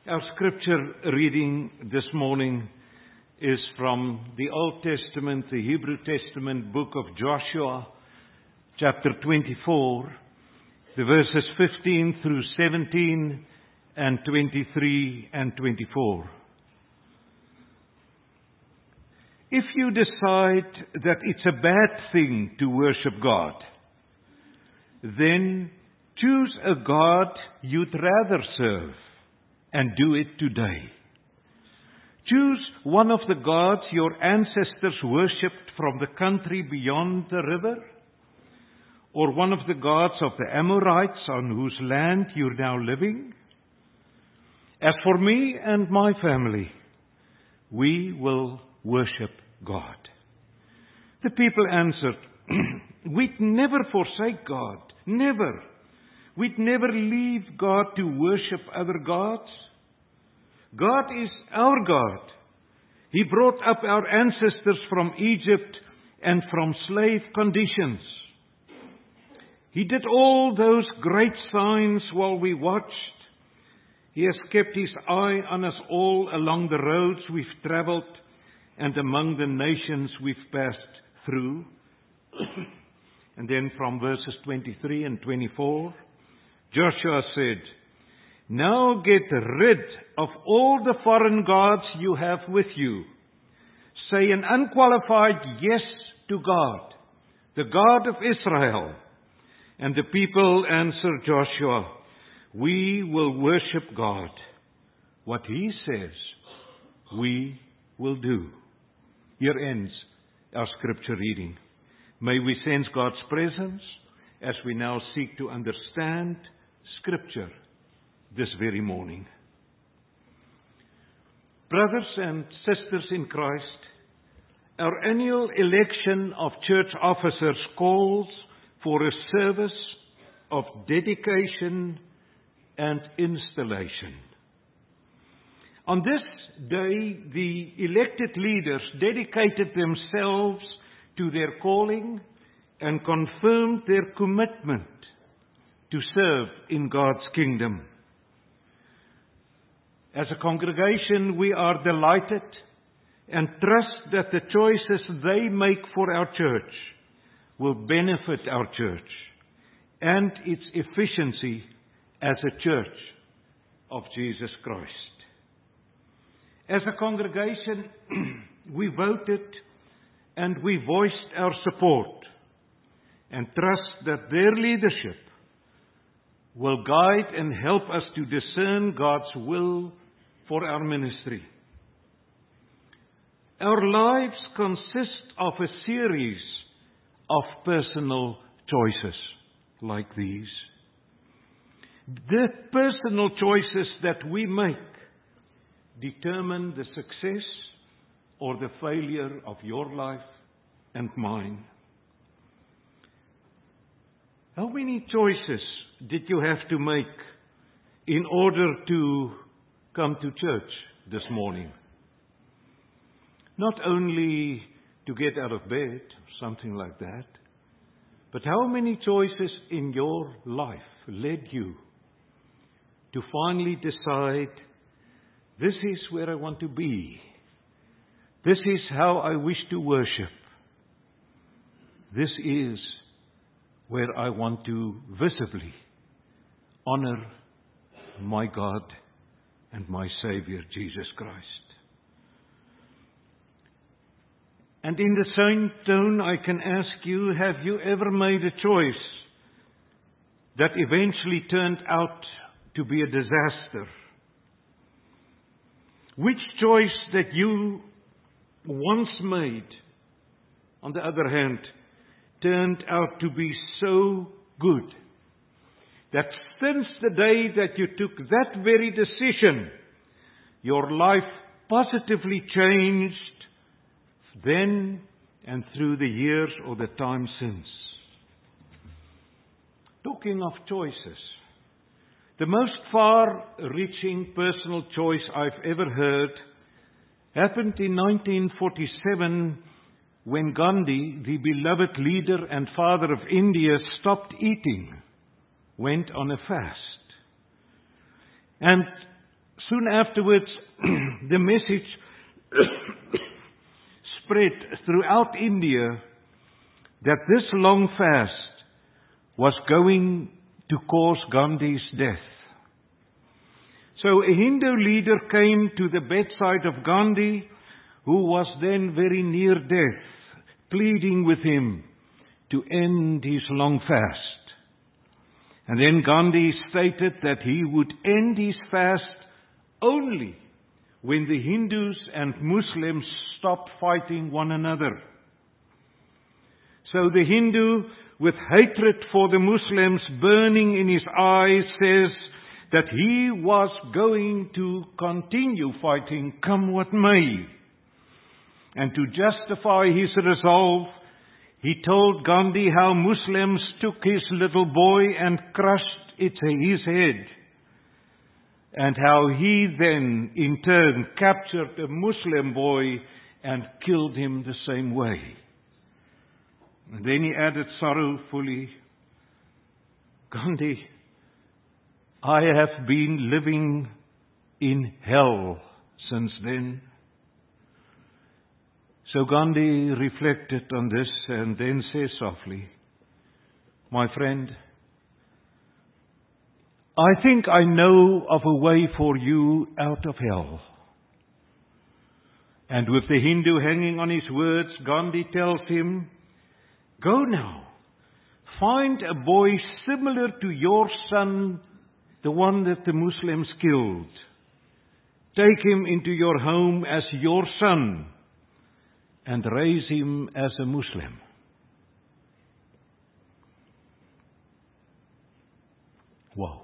Our scripture reading this morning is from the Old Testament, the Hebrew Testament book of Joshua, chapter 24, the verses 15 through 17 and 23 and 24. If you decide that it's a bad thing to worship God, then choose a God you'd rather serve and do it today. Choose one of the gods your ancestors worshipped from the country beyond the river, or one of the gods of the Amorites on whose land you're now living. As for me and my family, we will worship God. The people answered, we'd never forsake God, never. We'd never leave God to worship other gods. God is our God. He brought up our ancestors from Egypt and from slave conditions. He did all those great signs while we watched. He has kept His eye on us all along the roads we've traveled and among the nations we've passed through. And then from verses 23 and 24, Joshua said, now get rid of all the foreign gods you have with you. Say an unqualified yes to God, the God of Israel. And the people answered Joshua, we will worship God. What He says, we will do. Here ends our scripture reading. May we sense God's presence as we now seek to understand Scripture this very morning. Brothers and sisters in Christ, our annual election of church officers calls for a service of dedication and installation. On this day, the elected leaders dedicated themselves to their calling and confirmed their commitment to serve in God's kingdom. As a congregation, we are delighted and trust that the choices they make for our church will benefit our church and its efficiency as a church of Jesus Christ. As a congregation, we voted and we voiced our support and trust that their leadership will guide and help us to discern God's will for our ministry. Our lives consist of a series of personal choices like these. The personal choices that we make determine the success or the failure of your life and mine. How many choices did you have to make in order to come to church this morning? Not only to get out of bed, something like that, but how many choices in your life led you to finally decide, this is where I want to be. This is how I wish to worship. This is where I want to visibly honor my God and my Savior, Jesus Christ. And in the same tone, I can ask you, have you ever made a choice that eventually turned out to be a disaster? Which choice that you once made, on the other hand, turned out to be so good that since the day that you took that very decision, your life positively changed then and through the years or the time since? Talking of choices, the most far-reaching personal choice I've ever heard happened in 1947 when Gandhi, the beloved leader and father of India, stopped eating, went on a fast. And Soon afterwards, the message spread throughout India that this long fast was going to cause Gandhi's death. So a Hindu leader came to the bedside of Gandhi, who was then very near death, pleading with him to end his long fast. And then Gandhi stated that he would end his fast only when the Hindus and Muslims stopped fighting one another. So the Hindu, with hatred for the Muslims burning in his eyes, says that he was going to continue fighting come what may. And to justify his resolve, he told Gandhi how Muslims took his little boy and crushed his head, and how he then, in turn, captured a Muslim boy and killed him the same way. And then he added sorrowfully, Gandhi, I have been living in hell since then. So Gandhi reflected on this and then says softly, my friend, I think I know of a way for you out of hell. And with the Hindu hanging on his words, Gandhi tells him, go now, find a boy similar to your son, the one that the Muslims killed. Take him into your home as your son and raise him as a Muslim. Wow.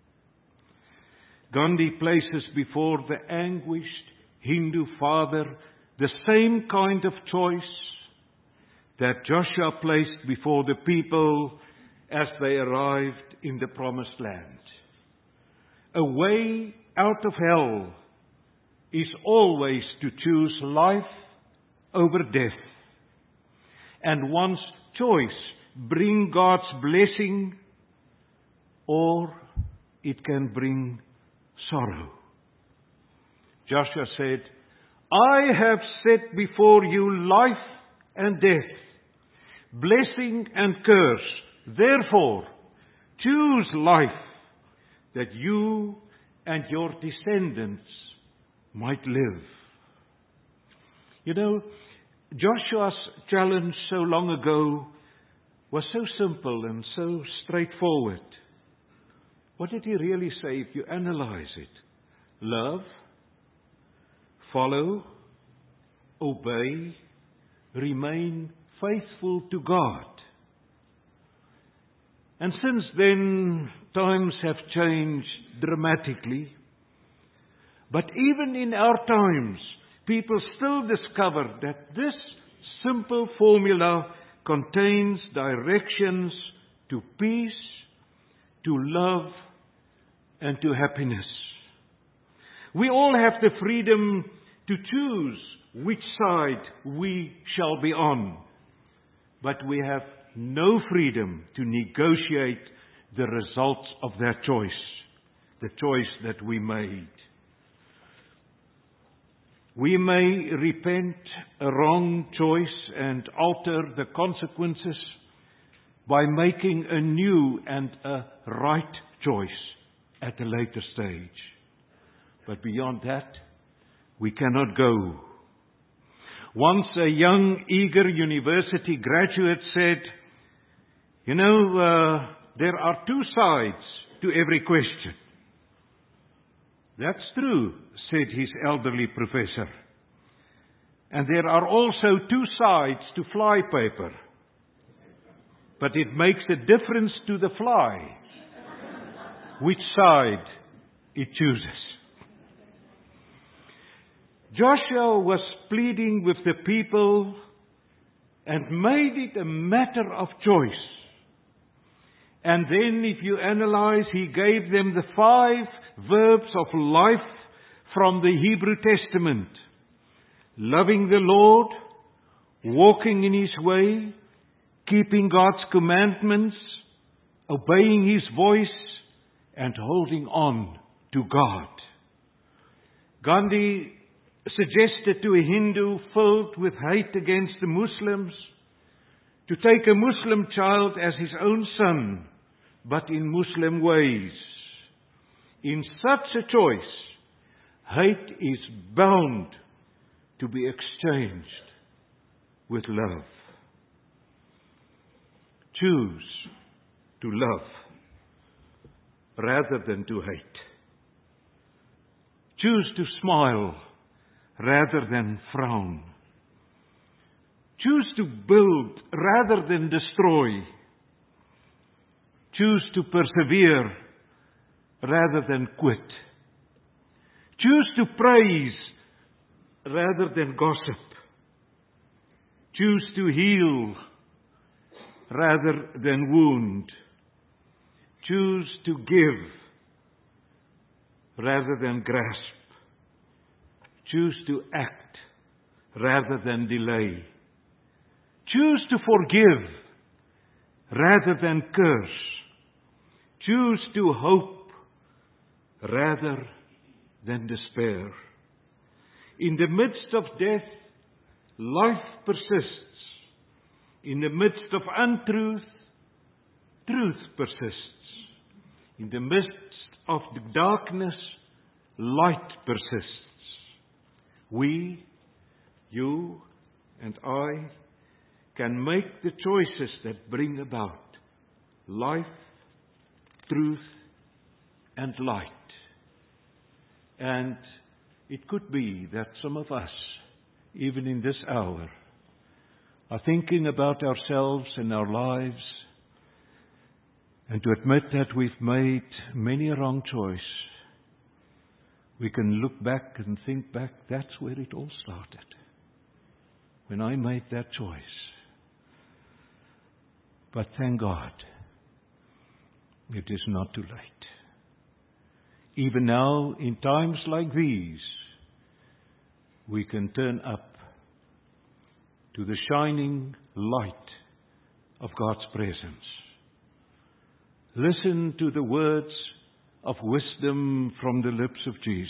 Gandhi places before the anguished Hindu father the same kind of choice that Joshua placed before the people as they arrived in the promised land. A way out of hell is always to choose life over death. And one's choice bring God's blessing, or it can bring sorrow. Joshua said, I have set before you life and death, blessing and curse. Therefore, choose life, that you and your descendants might live. You know, Joshua's challenge so long ago was so simple and so straightforward. What did he really say if you analyze it? Love, follow, obey, remain faithful to God. And since then, times have changed dramatically. But even in our times, people still discover that this simple formula contains directions to peace, to love, and to happiness. We all have the freedom to choose which side we shall be on, but we have no freedom to negotiate the results of that choice, the choice that we made. We may repent a wrong choice and alter the consequences by making a new and a right choice at a later stage. But beyond that, we cannot go. Once a young, eager university graduate said, there are two sides to every question. That's true, said his elderly professor. And there are also two sides to flypaper. But it makes a difference to the fly which side it chooses. Joshua was pleading with the people and made it a matter of choice. And then, if you analyze, he gave them the 5 verbs of life from the Hebrew Testament. Loving the Lord, walking in His way, keeping God's commandments, obeying His voice, and holding on to God. Gandhi suggested to a Hindu filled with hate against the Muslims to take a Muslim child as his own son, but in Muslim ways. In such a choice, hate is bound to be exchanged with love. Choose to love rather than to hate. Choose to smile rather than frown. Choose to build rather than destroy. Choose to persevere rather than quit. Choose to praise rather than gossip. Choose to heal rather than wound. Choose to give rather than grasp. Choose to act rather than delay. Choose to forgive rather than curse. Choose to hope rather than despair. In the midst of death, life persists. In the midst of untruth, truth persists. In the midst of the darkness, light persists. We, you and I, can make the choices that bring about life, truth, and light. And it could be that some of us, even in this hour, are thinking about ourselves and our lives, and to admit that we've made many a wrong choice. We can look back and think back, that's where it all started. When I made that choice. But thank God, it is not too late. Even now, in times like these, we can turn up to the shining light of God's presence. Listen to the words of wisdom from the lips of Jesus.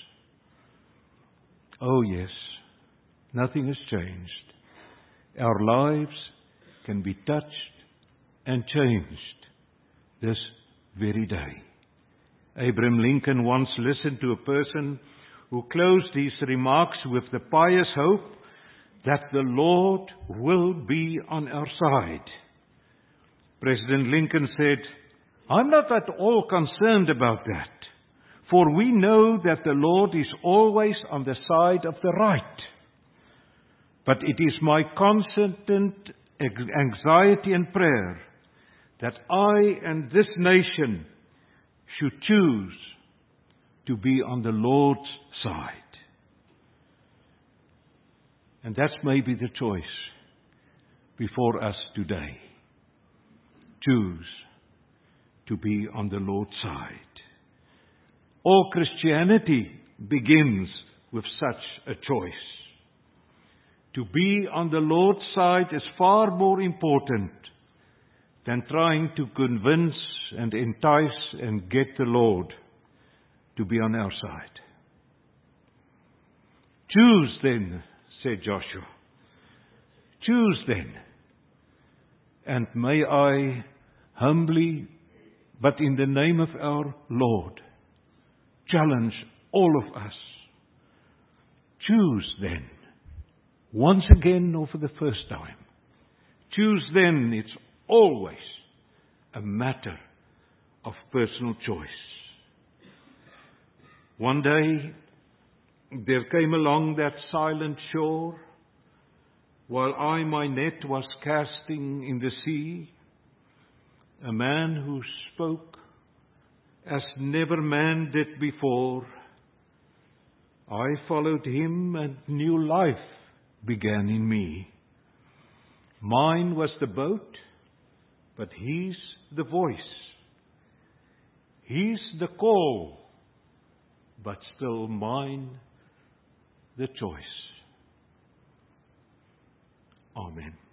Oh yes, nothing has changed. Our lives can be touched and changed this very day. Abraham Lincoln once listened to a person who closed his remarks with the pious hope that the Lord will be on our side. President Lincoln said, "I'm not at all concerned about that, for we know that the Lord is always on the side of the right. But it is my constant anxiety and prayer that I and this nation should choose to be on the Lord's side." And that's maybe the choice before us today. Choose to be on the Lord's side. All Christianity begins with such a choice. To be on the Lord's side is far more important than trying to convince and entice and get the Lord to be on our side. Choose then, said Joshua. Choose then. And may I humbly, but in the name of our Lord, challenge all of us. Choose then. Once again or for the first time. Choose then. It's always a matter of personal choice. One day, there came along that silent shore, while I my net was casting in the sea, a man who spoke as never man did before. I followed him, and new life began in me. Mine was the boat, but he's the voice. He's the call, but still mine the choice. Amen.